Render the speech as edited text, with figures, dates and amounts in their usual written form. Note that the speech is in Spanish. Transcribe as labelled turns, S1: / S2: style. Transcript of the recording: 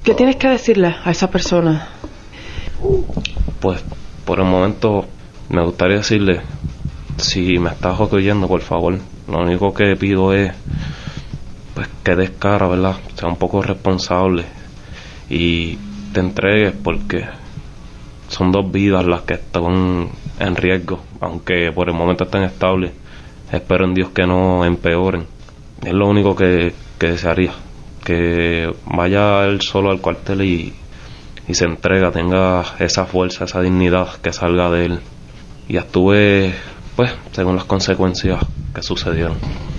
S1: ¿Qué tienes que decirle a esa persona?
S2: Pues por el momento me gustaría decirle, si me estás oyendo, por favor, lo único que pido es pues que des cara, ¿verdad? Sea un poco responsable y te entregues, porque son 2 vidas las que están en riesgo, aunque por el momento estén estables. Espero en Dios que no empeoren. Es lo único que desearía, que vaya él solo al cuartel y se entrega, tenga esa fuerza, esa dignidad, que salga de él y actúe pues según las consecuencias que sucedieron.